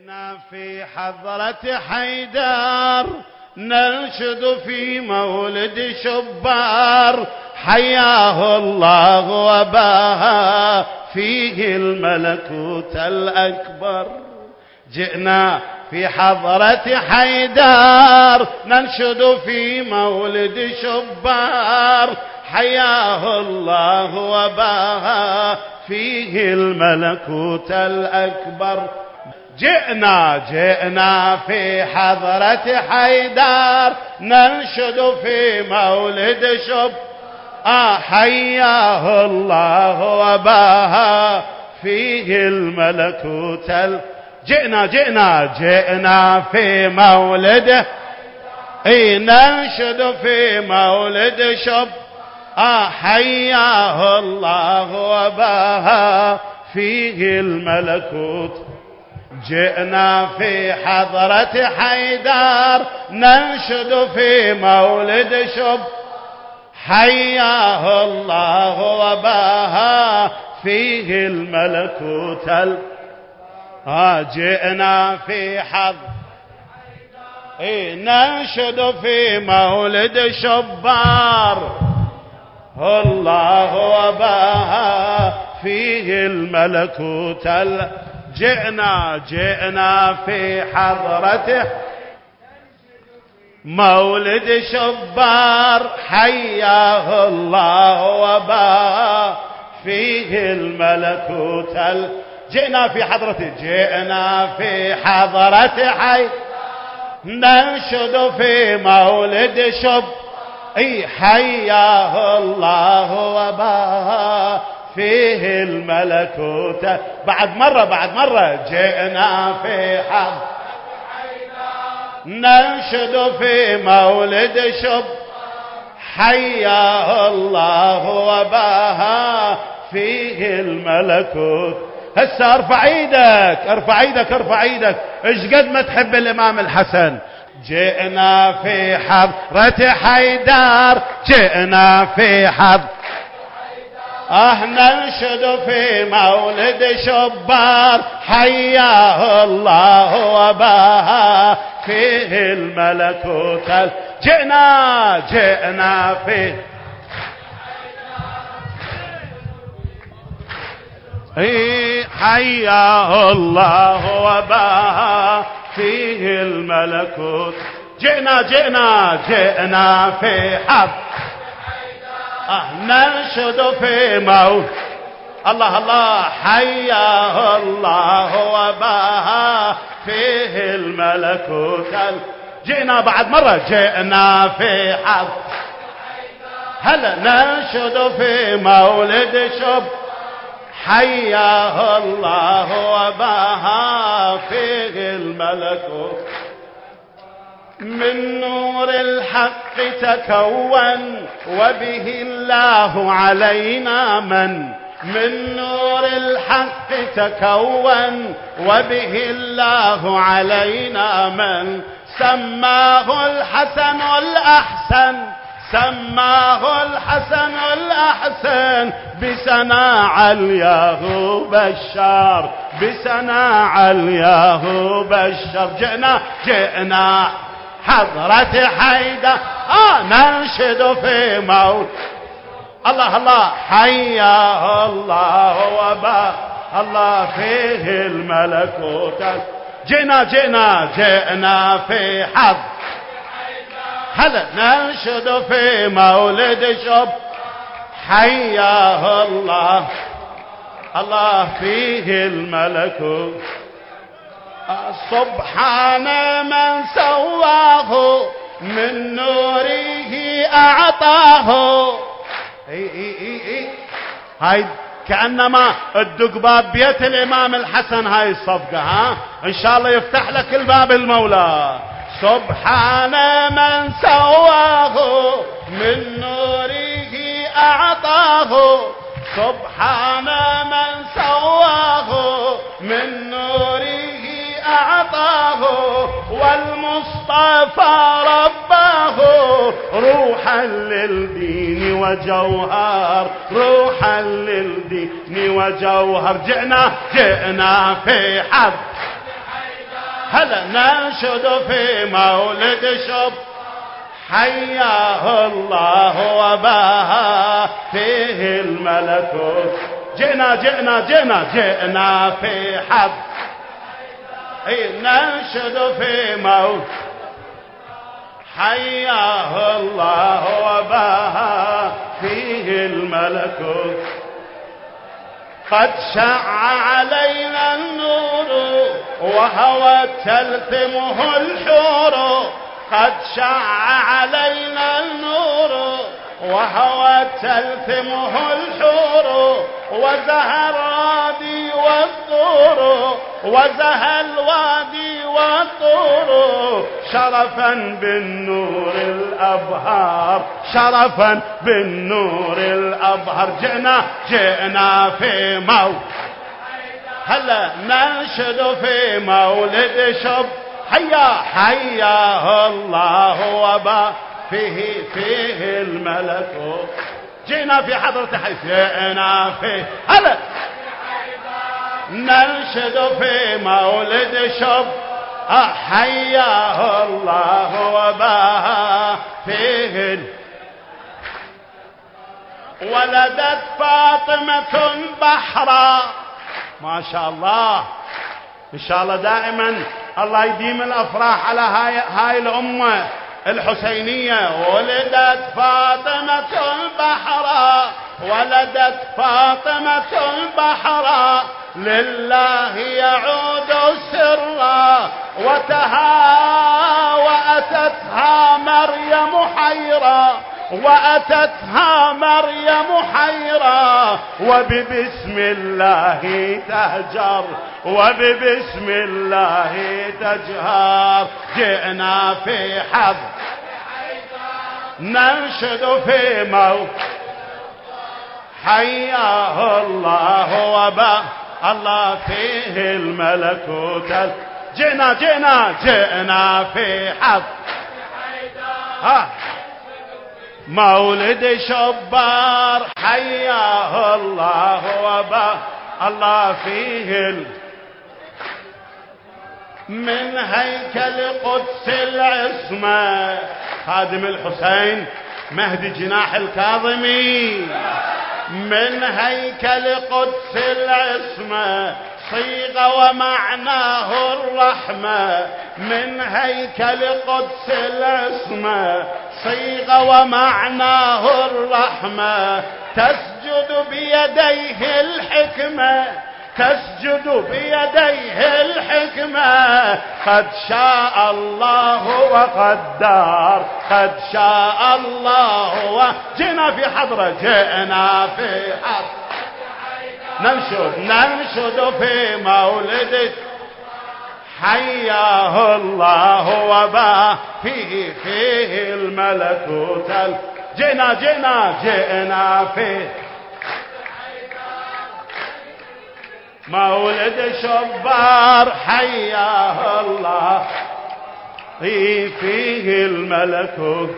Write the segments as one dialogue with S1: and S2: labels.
S1: جئنا في حضرة حيدر ننشد في مولد شبار حياه الله وباها فيه الملكوت الأكبر. جئنا في حضرة حيدر ننشد في مولد شبار حياه الله وباها فيه الملكوت الأكبر. جئنا في حضرة حيدر ننشد في مولد حياه الله وباها فيه الملكوت جئنا في مولد ننشد في مولد حياه الله وباها فيه الملكوت. جئنا في حضرة حيدر ننشد في مولد حياه الله وباها فيه الملكوت جئنا في ننشد في مولد شبار الله وباها فيه الملكوت جئنا في حضرة مولد شبار حياه الله وباها فيه الملكوت جئنا في حضرة ننشد في مولد حياه الله وباها فيه الملكوت. بعد مرة جئنا في ننشد في مولد حياه الله وباها فيه الملكوت. هسه ارفع ايدك ايش قد ما تحب الامام الحسن. جئنا في حضرة حيدر ننشد في مولد شبار حياه الله وباها فيه الملكوت. جئنا في حياه الله وباها فيه الملكوت. جئنا في ننشد في مولد الله حياه الله وباها فيه الملكوت. جئنا بعد مرة جئنا في هلا ننشد في مولد حياه الله وباها فيه الملكوت. من نور الحق تكون وبه الله علينا من نور الحق تكون وبه الله علينا سماه الحسن الأحسن بسنا علياه بشار جئنا حضرة حيدر ننشد في مولد الله حياه الله وباها الله فيه الملكوت. جئنا في هلا ننشد في مولد حياه الله فيه الملكوت. سبحان من سواه من نوره أعطاه. هاي كأنما تدق باب بيت الإمام الحسن. هاي الصفقة إن شاء الله يفتح لك الباب المولى. سبحان من سواه من نوره أعطاه. سبحان من سواه من نوره أعطاه والمصطفى رباه روحا للدين وجوهر. جئنا في هلا ننشد في مولد شب حياه الله وباها فيه الملكوت. جئنا في حب ننشد في موت حياه الله وباها فيه الملكوت. قد شع علينا النور وهوى تلثمه الحور. قد شع علينا النور وهوى تلثمه الحور. وزهى الوادي والطور وزهى الوادي والطور شرفا بالنور الأبهار. شرفا بالنور الأبهر. جئنا في موت هلا ننشد في مولد شب حياه الله وبا فيه الملكوت. جئنا في حضرة حي جئنا في هلا ننشد في مولد شب حياه الله وباها فيه. ولدت فاطمة بحرا. ما شاء الله إن شاء الله دائما الله يديم الأفراح على هاي الأمة الحسينية. ولدت فاطمة بحرا. ولدت فاطمة بحرا لله يعود سرا. وأتتها مريم حيرا. وأتتها مريم حيرا. وببسم الله تهجر. وببسم الله تجهر. جئنا في حظ ننشد في موت حياه الله وبا الله فيه الملكوت. جئنا في حظ مولد شبار حياه الله وبا الله فيه من هيكل قدس العصمة. خادم الحسين مهدي جناح الكاظمي. من هيكل قدس العصمة صيغ ومعناه الرحمة. من هيكل قدس العصمة صيغ ومعناه الرحمة. تسجد بيديه الحكمة. تسجد بيديه الحكمة. قد شاء الله وقدر. قد شاء الله جئنا في حضرة. جئنا في حضرة ننشد في مولد حياه الله وبا فيه الملكوت. جئنا في مولد شبار حياه الله فيه الملكوت.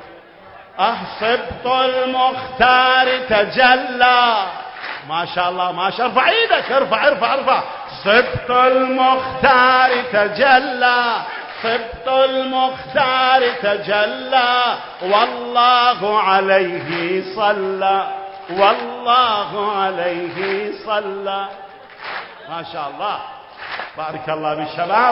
S1: سبط المختار تجلى. ما شاء الله ما شاء الله. ارفع ايدك ارفع. سبط المختار تجلى. سبط المختار تجلى. والله عليه صلى. والله عليه صلى. ما شاء الله بارك الله بالشباب.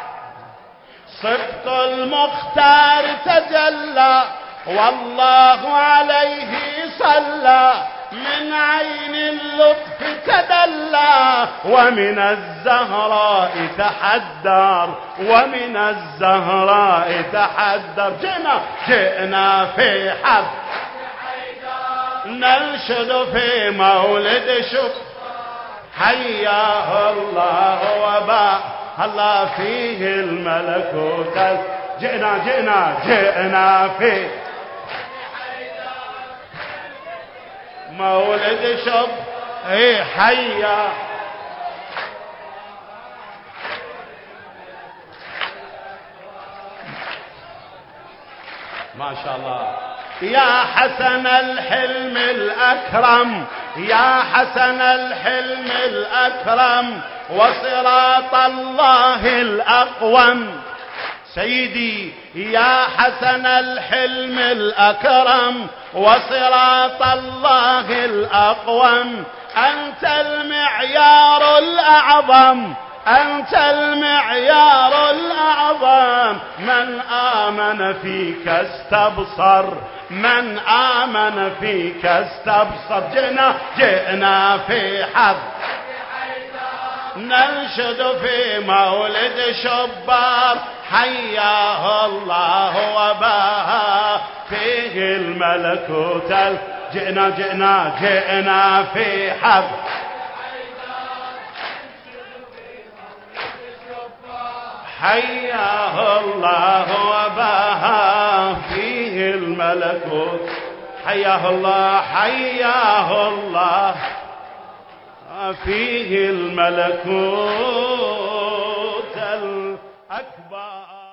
S1: سبط المختار تجلى. والله عليه صلى. من عين اللطف تدلى. ومن الزهراء تحدر. ومن الزهراء تحدر. جئنا في حب ننشد في مولد شكر حياه الله وبا الله فيه الملكوت. جئنا في مولد شب حياه. ما شاء الله. يا حسن الحلم الأكرم. يا حسن الحلم الأكرم. وصراط الله الأقوم. سيدي يا حسن الحلم الأكرم وصراط الله الأقوم، أنت المعيار الأعظم، أنت المعيار الأعظم. من آمن فيك استبصر، من آمن فيك استبصر. جئنا في حظ ننشد في مولد شبار، حياه الله وباها فيه الملكوت. جئنا في حظ حياه الله وباها فيه الملكوت. حياه الله، حياه الله فيه الملكوت الأكبر.